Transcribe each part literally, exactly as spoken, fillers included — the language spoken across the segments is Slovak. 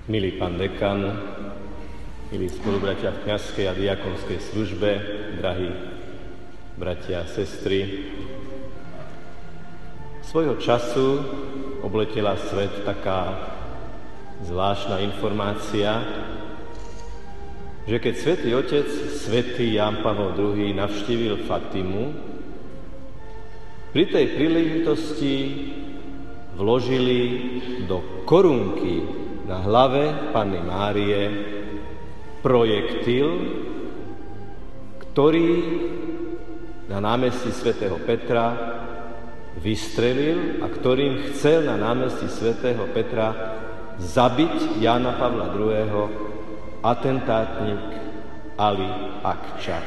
Milý pán dekan, milí spolubratia v kňazskej a diakonskej službe, drahí bratia a sestry, svojho času obletela svet taká zvláštna informácia, že keď svätý otec, svätý Ján Pavol druhý. Navštívil Fatimu, pri tej príležitosti vložili do korunky na hlave Panny Márie projektil, ktorý na námestí svätého Petra vystrelil a ktorým chcel na námestí svätého Petra zabiť Jána Pavla druhého. atentátnik Ali Akčar.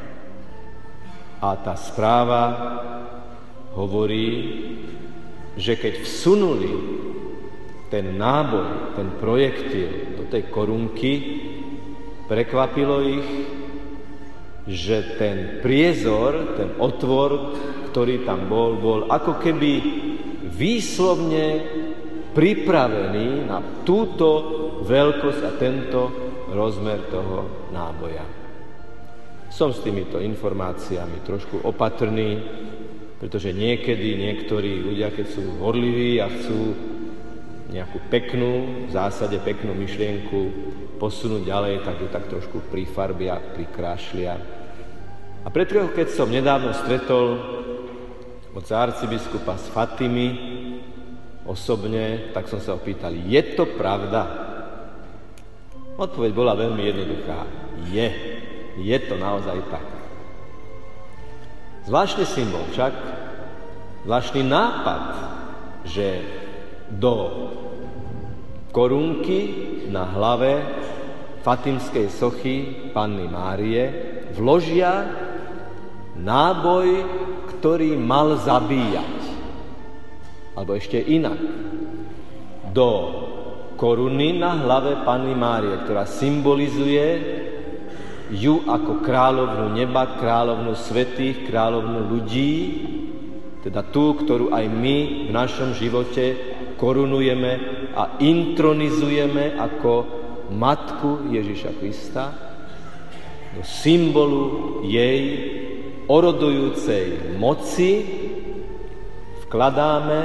A tá správa hovorí, že keď vsunuli ten náboj, ten projektil do tej korunky, prekvapilo ich, že ten priezor, ten otvor, ktorý tam bol, bol ako keby výslovne pripravený na túto veľkosť a tento rozmer toho náboja. Som s týmito informáciami trošku opatrný, pretože niekedy niektorí ľudia, keď sú horliví a chcú nejakú peknú, v zásade peknú myšlienku posunúť ďalej, tak ju tak trošku prifarbia, prikrášlia. A preto, keď som nedávno stretol otca arcibiskupa z Fatimy osobne, tak som sa opýtal, je to pravda? Odpoveď bola veľmi jednoduchá. Je. Je to naozaj tak. Zvláštny symbol však, zvláštny nápad, že do korunky na hlave fatimskej sochy Panny Márie vložia náboj, ktorý mal zabíjať. Alebo ešte inak. Do koruny na hlave Panny Márie, ktorá symbolizuje ju ako kráľovnu neba, kráľovnu svätých, kráľovnu ľudí, teda tú, ktorú aj my v našom živote korunujeme a intronizujeme ako matku Ježiša Krista, do symbolu jej orodujúcej moci vkladáme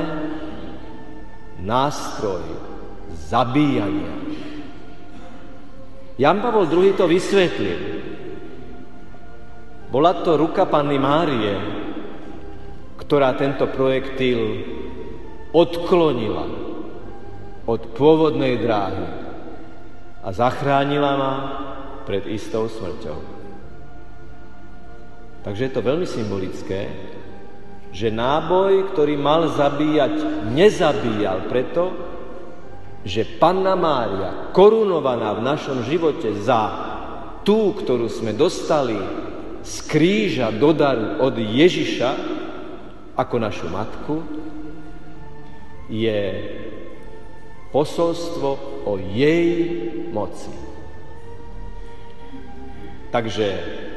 nástroj zabíjania. Ján Pavol druhý. to vysvetlil. Bola to ruka Panny Márie, ktorá tento projektil odklonila od pôvodnej dráhy a zachránila ma pred istou smrťou. Takže je to veľmi symbolické, že náboj, ktorý mal zabíjať, nezabíjal preto, že Panna Mária, korunovaná v našom živote za tú, ktorú sme dostali z kríža do daru od Ježiša ako našu matku, je posolstvo o jej moci. Takže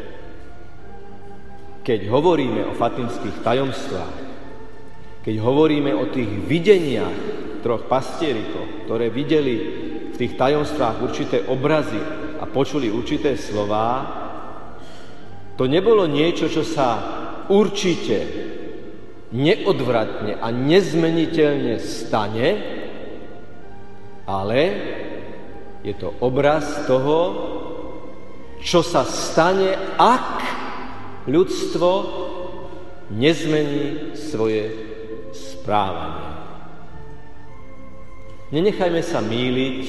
keď hovoríme o fatimských tajomstvách, keď hovoríme o tých videniach troch pastierikov, ktoré videli v tých tajomstvách určité obrazy a počuli určité slová, to nebolo niečo, čo sa určite, neodvratne a nezmeniteľne stane, ale je to obraz toho, čo sa stane, ak ľudstvo nezmení svoje správanie. Nenechajme sa mýliť,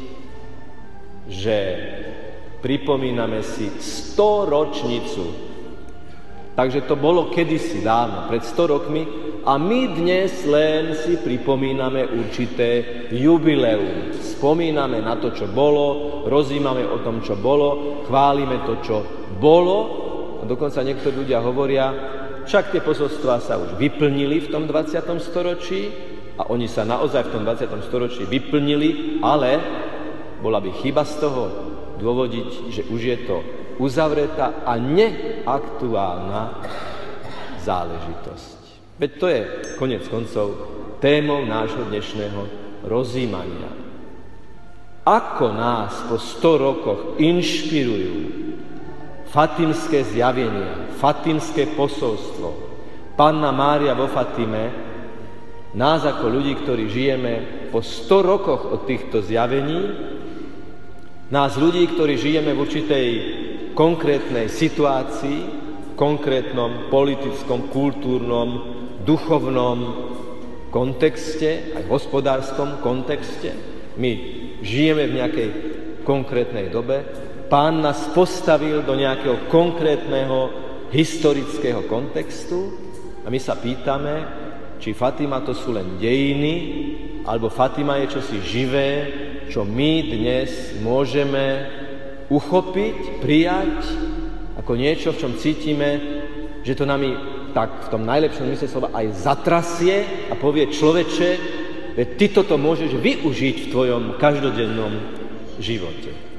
že pripomíname si storočnicu. Takže to bolo kedysi dávno, pred sto rokmi, a my dnes len si pripomíname určité jubileum. Spomíname na to, čo bolo, rozímame o tom, čo bolo, chválime to, čo bolo, a dokonca niektorí ľudia hovoria, však tie posolstvá sa už vyplnili v tom dvadsiatom storočí, a oni sa naozaj v tom dvadsiatom storočí vyplnili, ale bola by chyba z toho dôvodiť, že už je to uzavretá a neaktuálna záležitosť. Veď to je konec koncov témou nášho dnešného rozjímania. ako nás po sto rokoch inšpirujú fatimské zjavenia, fatimské posolstvo, Panna Mária vo Fatime, nás ako ľudí, ktorí žijeme po sto rokoch od týchto zjavení, nás ľudí, ktorí žijeme v určitej konkrétnej situácii, konkrétnom politickom, kultúrnom, duchovnom kontexte, aj hospodárskom kontexte. My žijeme v nejakej konkrétnej dobe. Pán nás postavil do nejakého konkrétneho historického kontextu a my sa pýtame, či Fatima to sú len dejiny, alebo Fatima je čosi živé, čo my dnes môžeme uchopiť, prijať ako niečo, v čom cítime, že to nami tak v tom najlepšom mysle slova aj zatrasie a povie človeče, veď ty toto môžeš využiť v tvojom každodennom živote.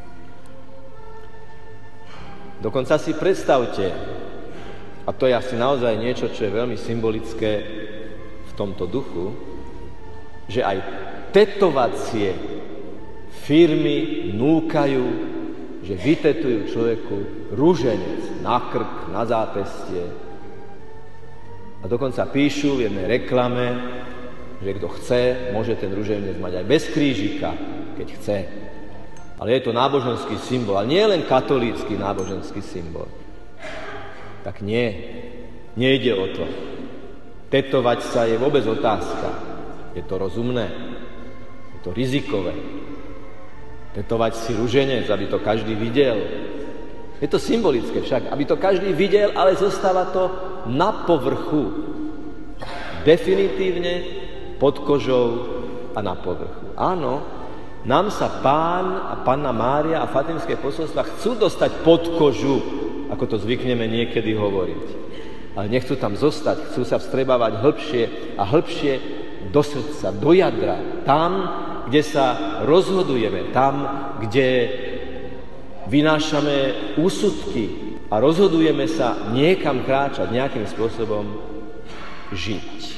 Dokonca si predstavte, a to je asi naozaj niečo, čo je veľmi symbolické v tomto duchu, že aj tetovacie firmy núkajú, že vytetujú človeku ruženec na krk, na zápestie. A dokonca píšu v jednej reklame, že kto chce, môže ten ruženec mať aj bez krížika, keď chce. Ale je to náboženský symbol, ale nie len katolícky náboženský symbol. Tak nie, nejde o to. Tetovať sa je vôbec otázka. Je to rozumné, je to rizikové. Tetovať si ruženec, aby to každý videl. Je to symbolické však, aby to každý videl, ale zostáva to na povrchu. Definitívne pod kožou a na povrchu. Áno, nám sa Pán a Panna Mária a fatimské posolstva chcú dostať pod kožu, ako to zvykneme niekedy hovoriť. Ale nechcú tam zostať, chcú sa vstrebávať hĺbšie a hĺbšie do srdca, do jadra, tam, kde sa rozhodujeme, tam, kde vynášame úsudky a rozhodujeme sa niekam kráčať, nejakým spôsobom žiť.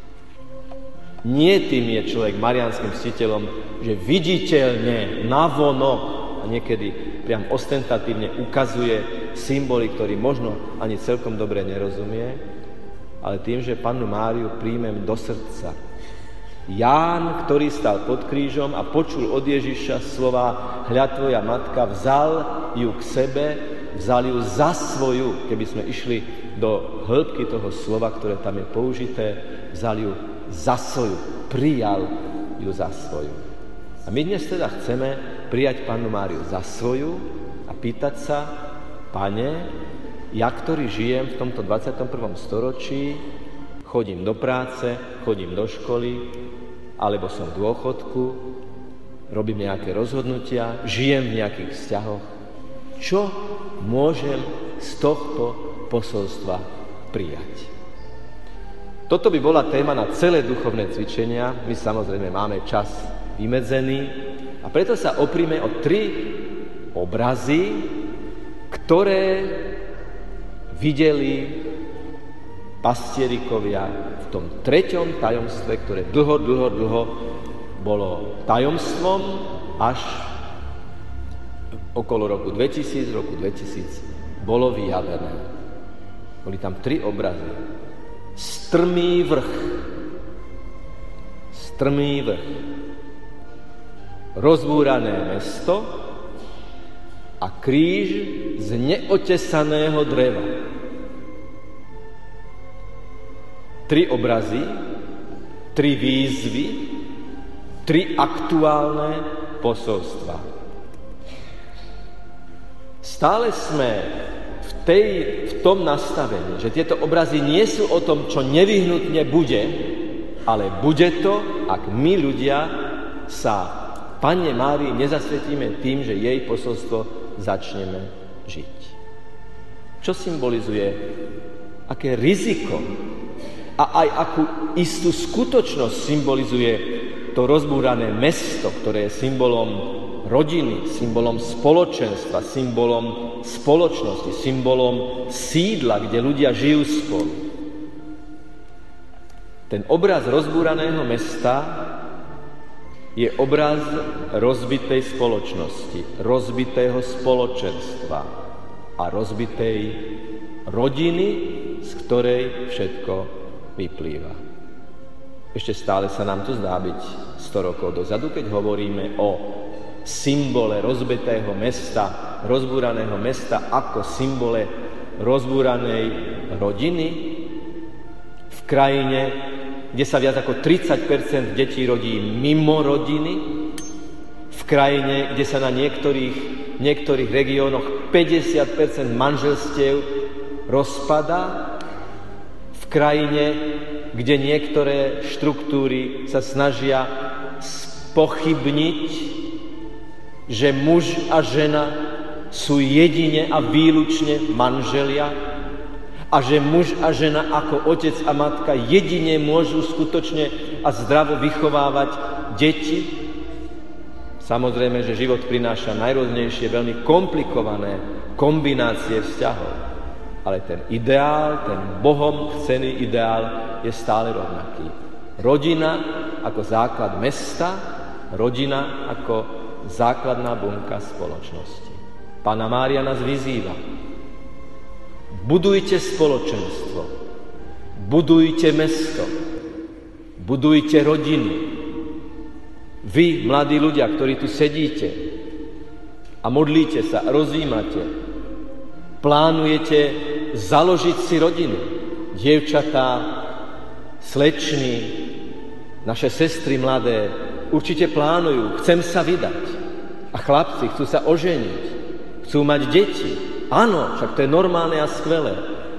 Nie tým je človek mariánskym ctiteľom, že viditeľne, navonok a niekedy priam ostentatívne ukazuje symboly, ktorý možno ani celkom dobre nerozumie, ale tým, že Pannu Máriu príjmem do srdca. Ján, ktorý stal pod krížom a počul od Ježiša slova hľa tvoja matka, vzal ju k sebe, vzal ju za svoju, keby sme išli do hĺbky toho slova, ktoré tam je použité, vzal ju za svoju, prijal ju za svoju. A my dnes teda chceme prijať Pannu Máriu za svoju a pýtať sa, Pane, ja, ktorý žijem v tomto dvadsiatom prvom storočí, chodím do práce, chodím do školy, alebo som v dôchodku, robím nejaké rozhodnutia, žijem v nejakých vzťahoch. Čo môžem z tohto posolstva prijať? Toto by bola téma na celé duchovné cvičenia. My samozrejme máme čas vymedzený a preto sa oprime o tri obrazy, ktoré videli pastierikovia v tom treťom tajomstve, ktoré dlho, dlho, dlho bolo tajomstvom až okolo roku dvetisíc, roku dvetisíc bolo vyjavené. Boli tam tri obrazy. Strmý vrch. Strmý vrch. Rozbúrané mesto a kríž z neotesaného dreva. Tri obrazy, tri výzvy, tri aktuálne posolstva. Stále sme v, tej, v tom nastavení, že tieto obrazy nie sú o tom, čo nevyhnutne bude, ale bude to, ak my ľudia sa Panne Márii nezasvetíme tým, že jej posolstvo začneme žiť. Čo symbolizuje? Aké riziko a aj akú istú skutočnosť symbolizuje to rozbúrané mesto, ktoré je symbolom rodiny, symbolom spoločenstva, symbolom spoločnosti, symbolom sídla, kde ľudia žijú spolu. Ten obraz rozbúraného mesta je obraz rozbitej spoločnosti, rozbitého spoločenstva a rozbitej rodiny, z ktorej všetko vyplýva. Ešte stále sa nám to zdá byť sto rokov dozadu, keď hovoríme o symbole rozbitého mesta, rozbúraného mesta ako symbole rozbúranej rodiny v krajine, kde sa viac ako tridsať percent detí rodí mimo rodiny, v krajine, kde sa na niektorých, niektorých regiónoch päťdesiat percent manželstiev rozpadá, v krajine, kde niektoré štruktúry sa snažia spochybniť, že muž a žena sú jedine a výlučne manželia a že muž a žena ako otec a matka jedine môžu skutočne a zdravo vychovávať deti. Samozrejme, že život prináša najrôznejšie, veľmi komplikované kombinácie vzťahov. Ale ten ideál, ten Bohom chcený ideál je stále rovnaký. Rodina ako základ mesta, rodina ako základná bunka spoločnosti. Panna Mária nás vyzýva. Budujte spoločenstvo, budujte mesto, budujte rodinu. Vy, mladí ľudia, ktorí tu sedíte a modlíte sa, rozjímate, plánujete založiť si rodinu. Dievčatá, slečny, naše sestry mladé určite plánujú, chcem sa vydať. A chlapci chcú sa oženiť, chcú mať deti. Áno, však to je normálne a skvelé.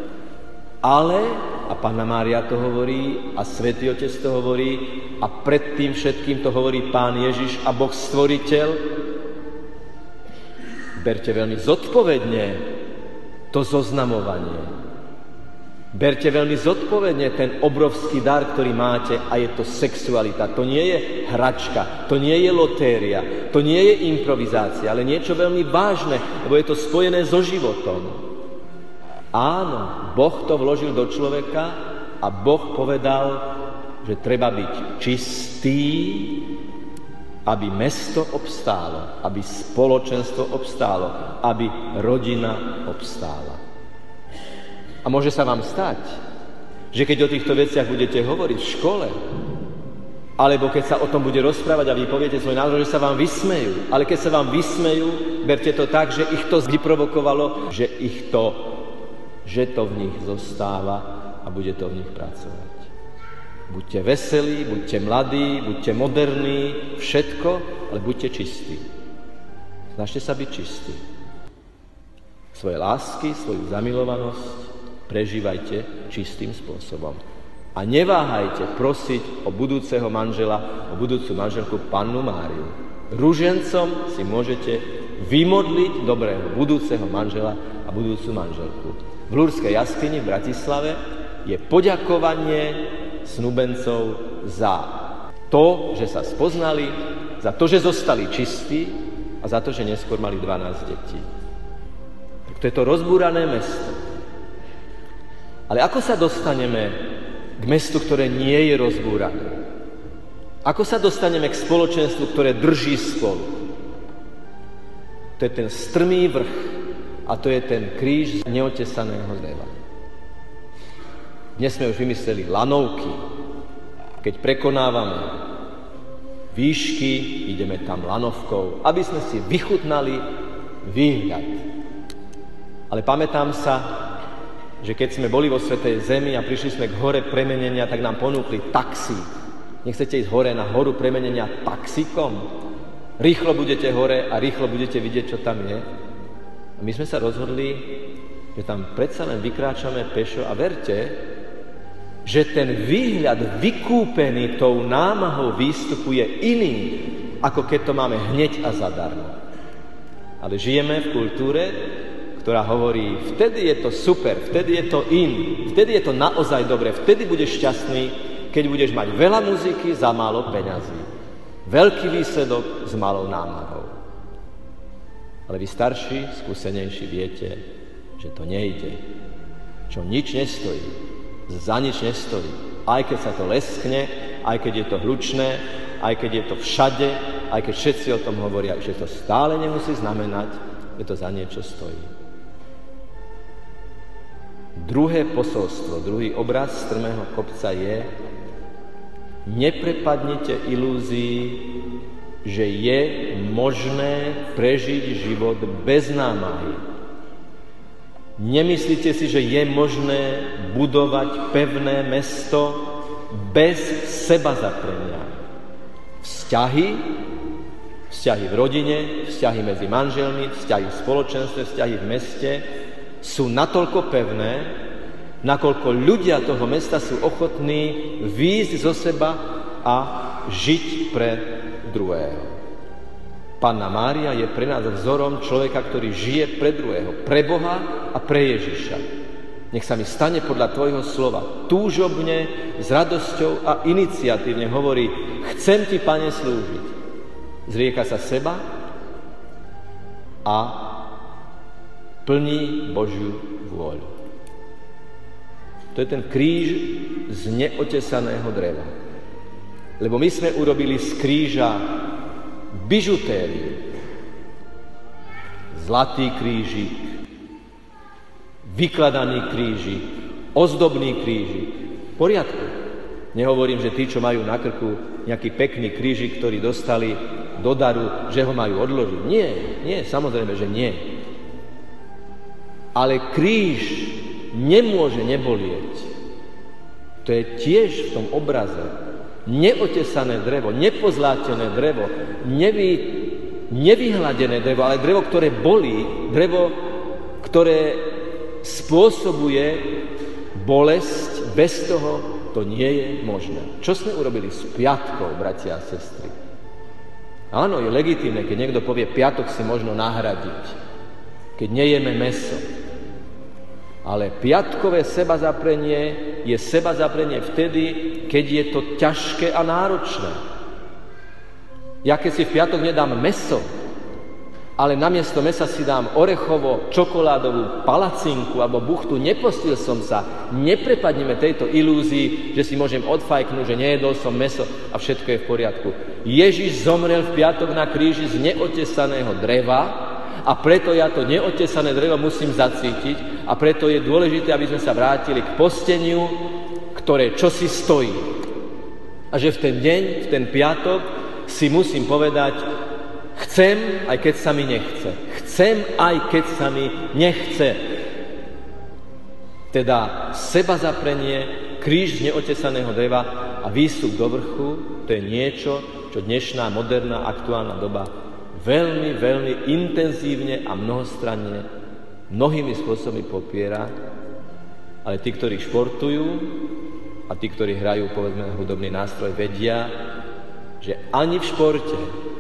Ale, a Panna Mária to hovorí, a Svätý Otec to hovorí, a pred tým všetkým to hovorí Pán Ježiš a Boh Stvoriteľ, berte veľmi zodpovedne to zoznamovanie. Berte veľmi zodpovedne ten obrovský dar, ktorý máte, a je to sexualita. To nie je hračka, to nie je lotéria, to nie je improvizácia, ale niečo veľmi vážne, lebo je to spojené so životom. Áno, Boh to vložil do človeka a Boh povedal, že treba byť čistý, aby mesto obstálo, aby spoločenstvo obstálo, aby rodina obstála. A môže sa vám stať, že keď o týchto veciach budete hovoriť v škole, alebo keď sa o tom bude rozprávať a vy poviete svoj názor, že sa vám vysmejú. Ale keď sa vám vysmejú, berte to tak, že ich to vyprovokovalo, že ich to, že to v nich zostáva a bude to v nich pracovať. Buďte veselí, buďte mladí, buďte moderní, všetko, ale buďte čistí. Snažte sa byť čistí. Svoje lásky, svoju zamilovanosť prežívajte čistým spôsobom. A neváhajte prosiť o budúceho manžela, o budúcu manželku Pannu Máriu. Ružencom si môžete vymodliť dobrého budúceho manžela a budúcu manželku. V Lurskej jaskyni v Bratislave je poďakovanie snúbencov za to, že sa spoznali, za to, že zostali čistí a za to, že neskôr mali dvanásť detí. Tak to je to rozbúrané mesto. Ale ako sa dostaneme k mestu, ktoré nie je rozbúrané? Ako sa dostaneme k spoločenstvu, ktoré drží spolu? To je ten strmý vrch a to je ten kríž z neotesaného dreva. Dnes sme už vymysleli lanovky. Keď prekonávame výšky, ideme tam lanovkou, aby sme si vychutnali výhľad. Ale pamätám sa, že keď sme boli vo Svätej Zemi a prišli sme k hore premenenia, tak nám ponúkli taxík. Nechcete ísť hore na horu premenenia taxíkom? Rýchlo budete hore a rýchlo budete vidieť, čo tam je. A my sme sa rozhodli, že tam predsa len vykráčame pešo a verte, že ten výhľad vykúpený tou námahou výstupu je iný, ako keď to máme hneď a zadarmo. Ale žijeme v kultúre, ktorá hovorí, vtedy je to super, vtedy je to in, vtedy je to naozaj dobre, vtedy budeš šťastný, keď budeš mať veľa muziky za málo peňazí. Veľký výsledok s malou námahou. Ale vy starší, skúsenejší viete, že to nejde. Čo nič nestojí, za nič nestojí. Aj keď sa to leskne, aj keď je to hlučné, aj keď je to všade, aj keď všetci o tom hovoria, že to stále nemusí znamenať, že to za niečo stojí. Druhé posolstvo, druhý obraz strmého kopca je: neprepadnite ilúzii, že je možné prežiť život bez námahy. Nemyslíte si, že je možné budovať pevné mesto bez sebazaprenia. Vzťahy, vzťahy v rodine, vzťahy medzi manželmi, vzťahy v spoločenstve, vzťahy v meste sú natoľko pevné, nakoľko ľudia toho mesta sú ochotní výjsť zo seba a žiť pre druhého. Panna Mária je pre nás vzorom človeka, ktorý žije pre druhého, pre Boha a pre Ježiša. Nech sa mi stane podľa tvojho slova. Túžobne, s radosťou a iniciatívne hovorí: chcem ti, Pane, slúžiť. Zrieka sa seba a plní Božiu vôľu. To je ten kríž z neotesaného dreva. Lebo my sme urobili z kríža bižutériu. Zlatý krížik, vykladaný krížik, ozdobný krížik. V poriadku. Nehovorím, že tí, čo majú na krku nejaký pekný krížik, ktorý dostali do daru, že ho majú odložiť. Nie, nie, samozrejme, že nie. Ale kríž nemôže nebolieť. To je tiež v tom obraze. Neotesané drevo, nepozlátené drevo, nevy, nevyhladené drevo, ale drevo, ktoré bolí, drevo, ktoré spôsobuje bolesť, bez toho to nie je možné. Čo sme urobili s piatkou, bratia a sestry? Áno, je legitímne, keď niekto povie, piatok si možno nahradiť, keď nejeme mäso. Ale piatkové sebazaprenie je sebazaprenie vtedy, keď je to ťažké a náročné. Ja keď si v piatok nedám mäso, ale namiesto mäsa si dám orechovo, čokoládovú palacinku alebo buchtu, nepostil som sa, neprepadnime tejto ilúzii, že si môžem odfajknúť, že nejedol som mäso a všetko je v poriadku. Ježiš zomrel v piatok na kríži z neotesaného dreva, a preto ja to neotesané drevo musím zacítiť a preto je dôležité, aby sme sa vrátili k posteniu, ktoré čosi stojí. A že v ten deň, v ten piatok si musím povedať: chcem, aj keď sa mi nechce. Chcem, aj keď sa mi nechce. Teda sebazaprenie, kríž z neotesaného dreva a výstup do vrchu, to je niečo, čo dnešná, moderná, aktuálna doba veľmi, veľmi intenzívne a mnohostranne mnohými spôsobmi popiera, ale tí, ktorí športujú a tí, ktorí hrajú, povedzme, hudobný nástroj, vedia, že ani v športe,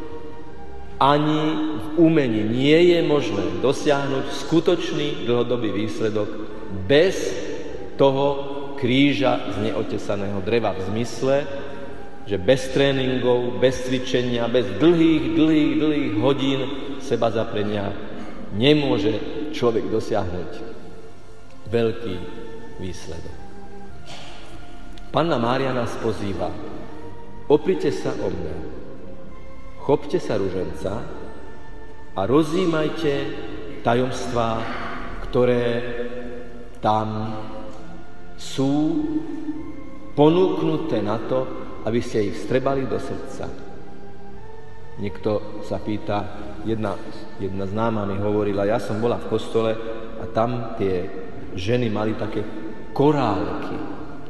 ani v umení nie je možné dosiahnuť skutočný dlhodobý výsledok bez toho kríža z neotesaného dreva, v zmysle, že bez tréningov, bez cvičenia, bez dlhých, dlhých, dlhých hodín sebazaprenia nemôže človek dosiahnuť veľký výsledok. Panna Mária nás pozýva: oprite sa o mňa, chopte sa ruženca a rozjímajte tajomstvá, ktoré tam sú ponúknuté na to, aby ste ich vstrebali do srdca. Niekto sa pýta, jedna, jedna známa mi hovorila, ja som bola v kostole a tam tie ženy mali také korálky.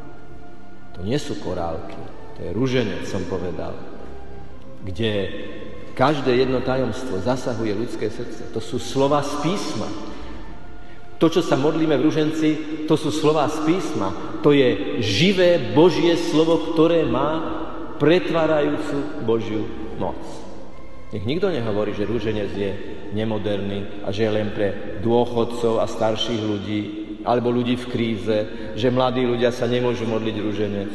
To nie sú korálky, to je ruženec, som povedal, kde každé jedno tajomstvo zasahuje ľudské srdce. To sú slova z písma. To, čo sa modlíme v ruženci, to sú slová z písma. To je živé Božie slovo, ktoré má pretvárajúcu Božiu moc. Nech nikto nehovorí, že ruženec je nemoderný a že je len pre dôchodcov a starších ľudí, alebo ľudí v kríze, že mladí ľudia sa nemôžu modliť ruženec.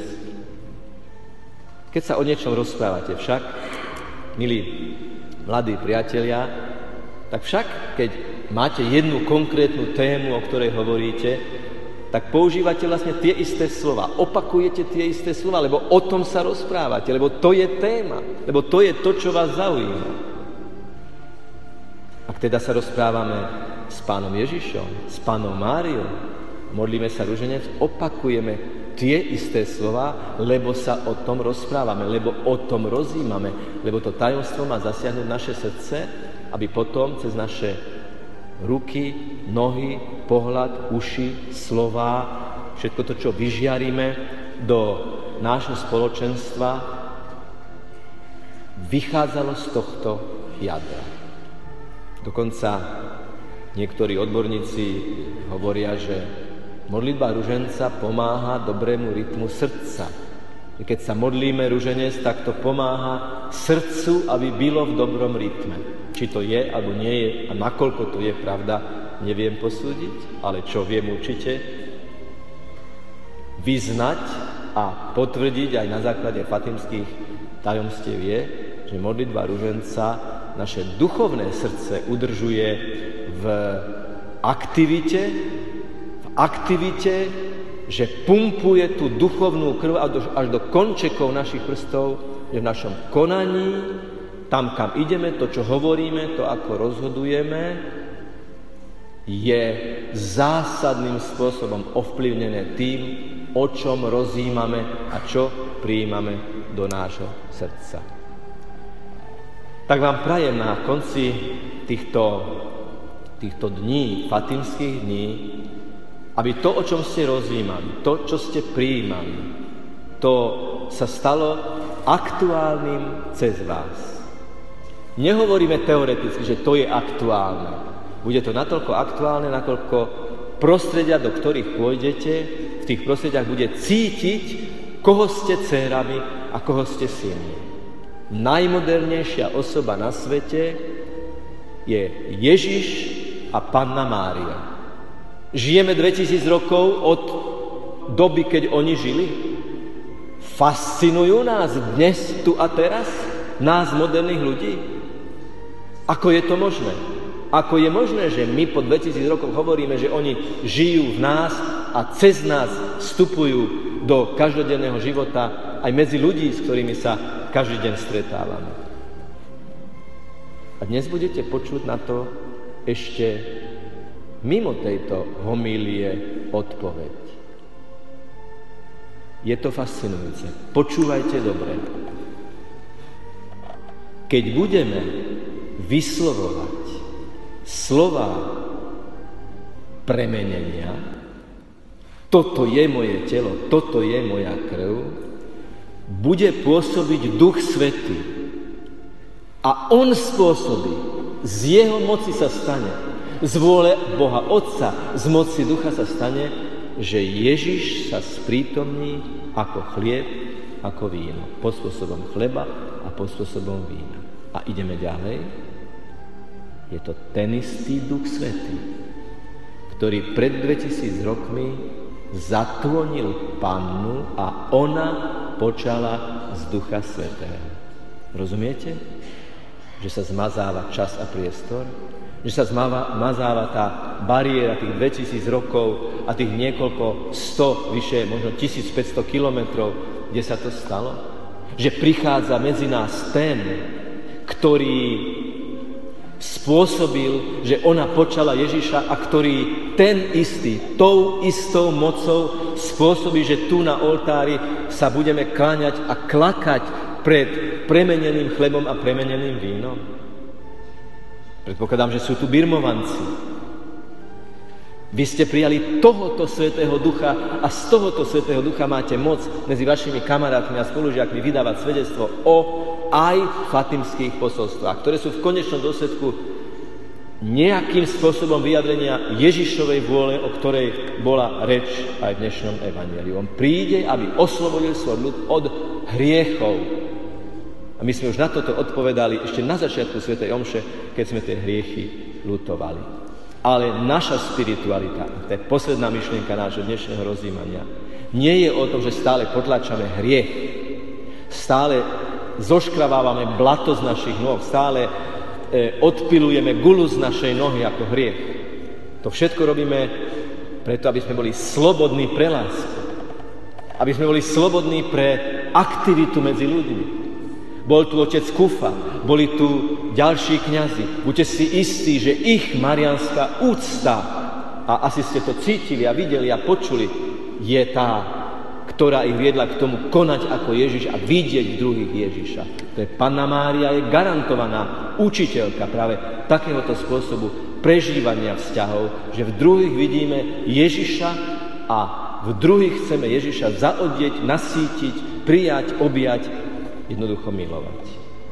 Keď sa o niečom rozprávate však, milí mladí priatelia, tak však, keď máte jednu konkrétnu tému, o ktorej hovoríte, tak používate vlastne tie isté slova. Opakujete tie isté slova, lebo o tom sa rozprávate, lebo to je téma, lebo to je to, čo vás zaujíma. Ak teda sa rozprávame s Pánom Ježišom, s Pannou Máriou, modlíme sa ruženec, opakujeme tie isté slova, lebo sa o tom rozprávame, lebo o tom rozímame, lebo to tajomstvo má zasiahnuť naše srdce, aby potom cez naše ruky, nohy, pohľad, uši, slová, všetko to, čo vyžiaríme do nášho spoločenstva, vychádzalo z tohto jadra. Dokonca niektorí odborníci hovoria, že modlitba ruženca pomáha dobrému rytmu srdca. Keď sa modlíme ruženec, tak to pomáha srdcu, aby bylo v dobrom rytme. Či to je, alebo nie je, a nakoľko to je pravda, neviem posúdiť, ale čo viem určite vyznať a potvrdiť aj na základe fatimských tajomstiev je, že modlitba ruženca naše duchovné srdce udržuje v aktivite, v aktivite, že pumpuje tú duchovnú krv až do končekov našich prstov, že v našom konaní, tam, kam ideme, to, čo hovoríme, to, ako rozhodujeme, je zásadným spôsobom ovplyvnené tým, o čom rozjímame a čo prijímame do nášho srdca. Tak vám prajem na konci týchto, týchto dní, fatimských dní, aby to, o čom ste rozjímali, to, čo ste prijímali, to sa stalo aktuálnym cez vás. Nehovoríme teoreticky, že to je aktuálne. Bude to natoľko aktuálne, nakoľko prostredia, do ktorých pôjdete, v tých prostrediach bude cítiť, koho ste dcérami a koho ste synmi. Najmodernejšia osoba na svete je Ježiš a Panna Mária. Žijeme dvetisíc rokov od doby, keď oni žili. Fascinujú nás dnes, tu a teraz, nás moderných ľudí. Ako je to možné? Ako je možné, že my po dvetisíc rokoch hovoríme, že oni žijú v nás a cez nás vstupujú do každodenného života aj medzi ľudí, s ktorými sa každý deň stretávame. A dnes budete počuť na to ešte mimo tejto homílie odpoveď. Je to fascinujúce. Počúvajte dobre. Keď budeme vyslovovať slová premenenia, toto je moje telo, toto je moja krv, bude pôsobiť Duch Svätý. A on spôsobí, z jeho moci sa stane, z vôle Boha Otca, z moci Ducha sa stane, že Ježiš sa sprítomní ako chlieb, ako víno. Pod spôsobom chleba a pod spôsobom vína. A ideme ďalej. Je to ten istý Duch Svätý, ktorý pred dvetisíc rokmi zatvoril pannu a ona počala z Ducha Svätého. Rozumiete? Že sa zmazáva čas a priestor? Že sa zmazáva tá bariéra tých dvetisíc rokov a tých niekoľko sto, vyše možno tisícpäťsto kilometrov, kde sa to stalo? Že prichádza medzi nás ten, ktorý spôsobil, že ona počala Ježiša a ktorý ten istý, tou istou mocou spôsobí, že tu na oltári sa budeme kláňať a klakať pred premeneným chlebom a premeneným vínom. Predpokladám, že sú tu birmovanci. Vy ste prijali tohoto Svätého Ducha a z tohoto Svätého Ducha máte moc medzi vašimi kamarátmi a spolužiakmi vydávať svedectvo o aj fatimských posolstvách, ktoré sú v konečnom dôsledku nejakým spôsobom vyjadrenia Ježišovej vôle, o ktorej bola reč aj v dnešnom evanjeliu. On príde, aby oslobodil svoj ľud od hriechov. A my sme už na toto odpovedali ešte na začiatku svätej omše, keď sme tie hriechy ľutovali. Ale naša spiritualita, to je posledná myšlienka nášho dnešného rozjímania, nie je o tom, že stále potlačame hriech, stále zoškravávame blato z našich nôh, stále e, odpilujeme gulu z našej nohy ako hriech. To všetko robíme preto, aby sme boli slobodní pre lásku. Aby sme boli slobodní pre aktivitu medzi ľuďmi. Bol tu otec Kufa, boli tu ďalší kňazi. Buďte si istí, že ich marianská úcta, a asi ste to cítili a videli a počuli, je tá, ktorá ich viedla k tomu konať ako Ježiš a vidieť v druhých Ježiša. To je Panna Mária, je garantovaná učiteľka práve takéhoto spôsobu prežívania vzťahov, že v druhých vidíme Ježiša a v druhých chceme Ježiša zaodieť, nasýtiť, prijať, objať, jednoducho milovať.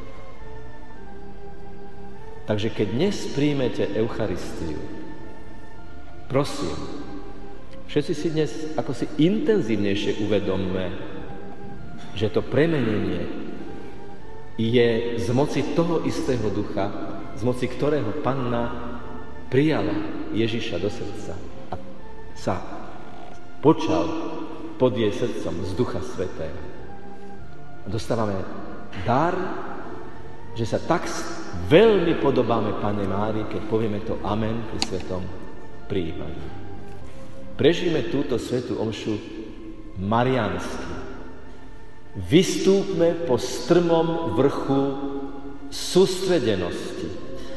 Takže keď dnes príjmete Eucharistiu, prosím, všetci si dnes ako si intenzívnejšie uvedomme, že to premenenie je z moci toho istého ducha, z moci ktorého Panna prijala Ježiša do srdca a sa počal pod jej srdcom z Ducha Svätého. A dostávame dar, že sa tak veľmi podobáme Panne Márii, keď povieme to amen pri svetom prijímaní. Prežijme túto svätú omšu mariánsky. Vystúpme po strmom vrchu sústredenosti.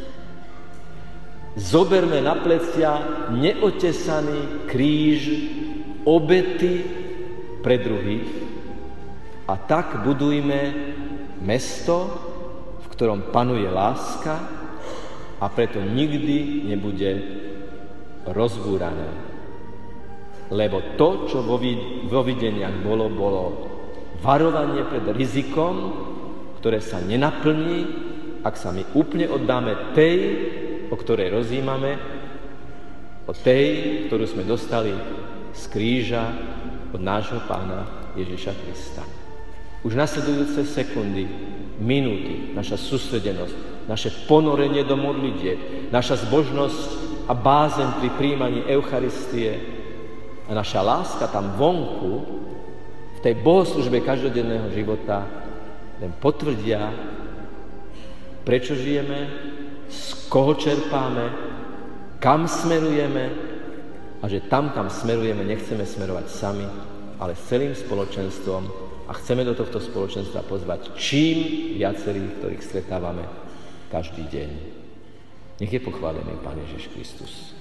Zoberme na plecia neotesaný kríž obety pre druhých a tak budujme mesto, v ktorom panuje láska a preto nikdy nebude rozbúrané. Lebo to, čo vo, vid- vo videniach bolo, bolo varovanie pred rizikom, ktoré sa nenaplní, ak sa my úplne oddáme tej, o ktorej rozjímame, o tej, ktorú sme dostali z kríža od nášho Pána Ježiša Krista. Už nasledujúce sekundy, minúty, naša sústredenosť, naše ponorenie do modlitieb, naša zbožnosť a bázeň pri príjmaní Eucharistie a naša láska tam vonku, v tej bohoslužbe každodenného života, len potvrdia, prečo žijeme, z koho čerpáme, kam smerujeme a že tam, kam smerujeme, nechceme smerovať sami, ale s celým spoločenstvom a chceme do tohto spoločenstva pozvať čím viacerých, ktorých stretávame každý deň. Nech je pochválený Pán Ježiš Kristus.